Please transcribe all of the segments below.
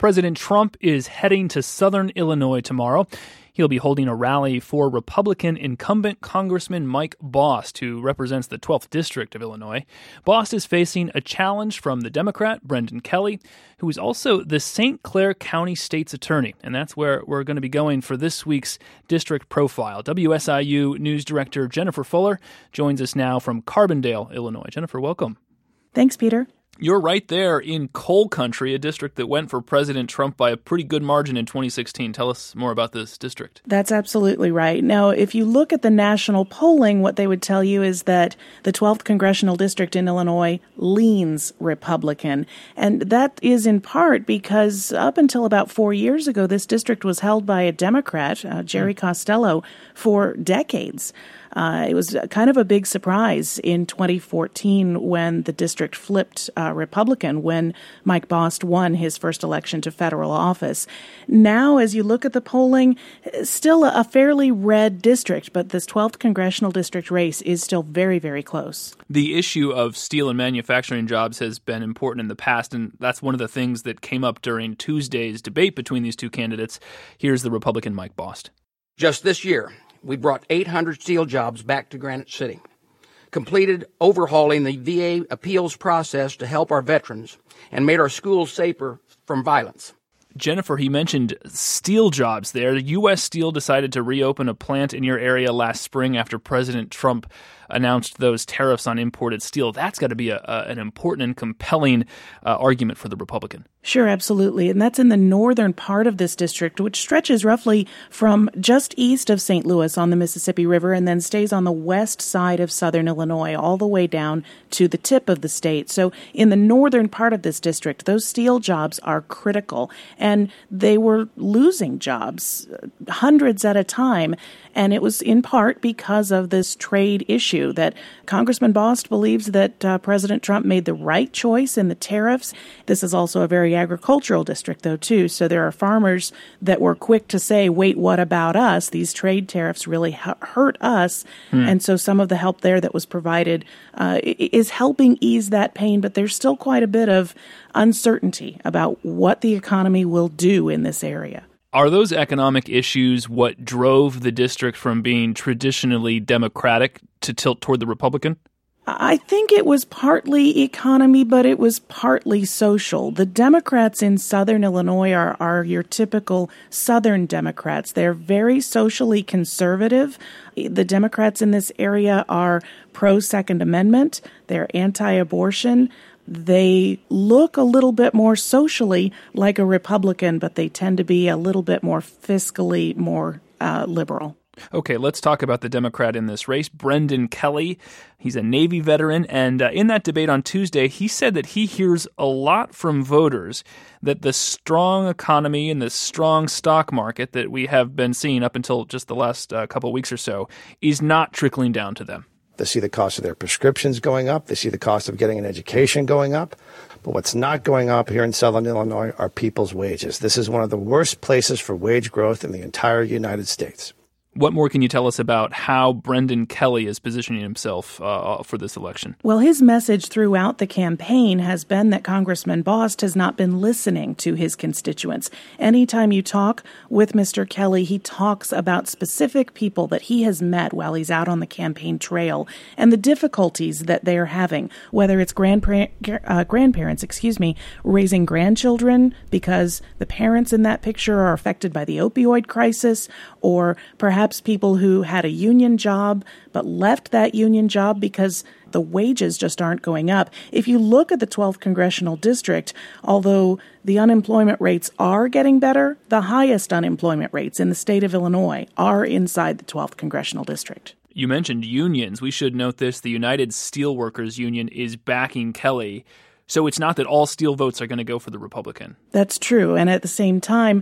President Trump is heading to southern Illinois tomorrow. He'll be holding a rally for Republican incumbent Congressman Mike Bost, who represents the 12th District of Illinois. Bost is facing a challenge from the Democrat Brendan Kelly, who is also the St. Clair County State's Attorney. And that's where we're going to be going for this week's District Profile. WSIU News Director Jennifer Fuller joins us now from Carbondale, Illinois. Jennifer, welcome. Thanks, Peter. You're right there in coal country, a district that went for President Trump by a pretty good margin in 2016. Tell us more about this district. That's absolutely right. Now, if you look at the national polling, what they would tell you is that the 12th Congressional District in Illinois leans Republican. And that is in part because up until about 4 years ago, this district was held by a Democrat, Jerry Costello, for decades. It was kind of a big surprise in 2014 when the district flipped Republican when Mike Bost won his first election to federal office. Now, as you look at the polling, still a fairly red district, but this 12th congressional district race is still very, very close. The issue of steel and manufacturing jobs has been important in the past, and that's one of the things that came up during Tuesday's debate between these two candidates. Here's the Republican Mike Bost. Just this year, we brought 800 steel jobs back to Granite City, completed overhauling the VA appeals process to help our veterans, and made our schools safer from violence. Jennifer, he mentioned steel jobs there. U.S. Steel decided to reopen a plant in your area last spring after President Trump announced those tariffs on imported steel. That's got to be an important and compelling argument for the Republican. Sure, absolutely. And that's in the northern part of this district, which stretches roughly from just east of St. Louis on the Mississippi River and then stays on the west side of southern Illinois, all the way down to the tip of the state. So in the northern part of this district, those steel jobs are critical. And they were losing jobs, hundreds at a time. And it was in part because of this trade issue that Congressman Bost believes that President Trump made the right choice in the tariffs. This is also a very agricultural district, though, too. So there are farmers that were quick to say, wait, what about us? These trade tariffs really hurt us. And so some of the help there that was provided is helping ease that pain. But there's still quite a bit of uncertainty about what the economy will do in this area. Are those economic issues what drove the district from being traditionally Democratic to tilt toward the Republican? I think it was partly economy, but it was partly social. The Democrats in southern Illinois are your typical southern Democrats. They're very socially conservative. The Democrats in this area are pro-Second Amendment. They're anti-abortion. They look a little bit more socially like a Republican, but they tend to be a little bit more fiscally more liberal. Okay, let's talk about the Democrat in this race, Brendan Kelly. He's a Navy veteran, and in that debate on Tuesday, he said that he hears a lot from voters that the strong economy and the strong stock market that we have been seeing up until just the last couple of weeks or so is not trickling down to them. They see the cost of their prescriptions going up. They see the cost of getting an education going up. But what's not going up here in southern Illinois are people's wages. This is one of the worst places for wage growth in the entire United States. What more can you tell us about how Brendan Kelly is positioning himself for this election? Well, his message throughout the campaign has been that Congressman Bost has not been listening to his constituents. Anytime you talk with Mr. Kelly, he talks about specific people that he has met while he's out on the campaign trail and the difficulties that they are having, whether it's grandparents, raising grandchildren because the parents in that picture are affected by the opioid crisis, or perhaps people who had a union job but left that union job because the wages just aren't going up. If you look at the 12th Congressional District, although the unemployment rates are getting better, the highest unemployment rates in the state of Illinois are inside the 12th Congressional District. You mentioned unions. We should note this. The United Steelworkers Union is backing Kelly. So it's not that all steel votes are going to go for the Republican. That's true. And at the same time,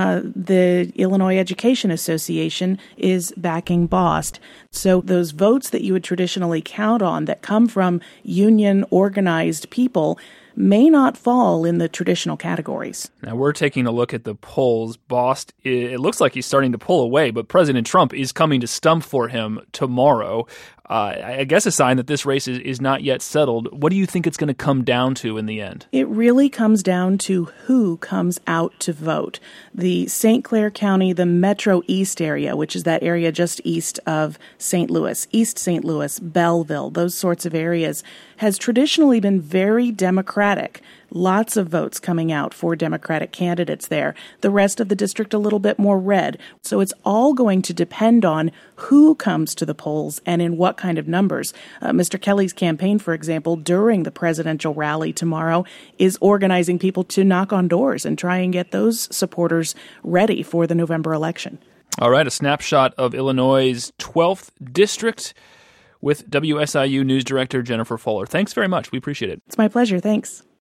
the Illinois Education Association is backing Bost. So those votes that you would traditionally count on that come from union organized people may not fall in the traditional categories. Now, we're taking a look at the polls. Bost, it looks like he's starting to pull away, but President Trump is coming to stump for him tomorrow. I guess a sign that this race is not yet settled. What do you think it's going to come down to in the end? It really comes down to who comes out to vote. The St. Clair County, the Metro East area, which is that area just east of St. Louis, East St. Louis, Belleville, those sorts of areas, has traditionally been very Democratic. Lots of votes coming out for Democratic candidates there. The rest of the district a little bit more red. So it's all going to depend on who comes to the polls and in what kind of numbers. Mr. Kelly's campaign, for example, during the presidential rally tomorrow, is organizing people to knock on doors and try and get those supporters ready for the November election. All right, a snapshot of Illinois' 12th district with WSIU News Director Jennifer Fuller. Thanks very much. We appreciate it. It's my pleasure. Thanks.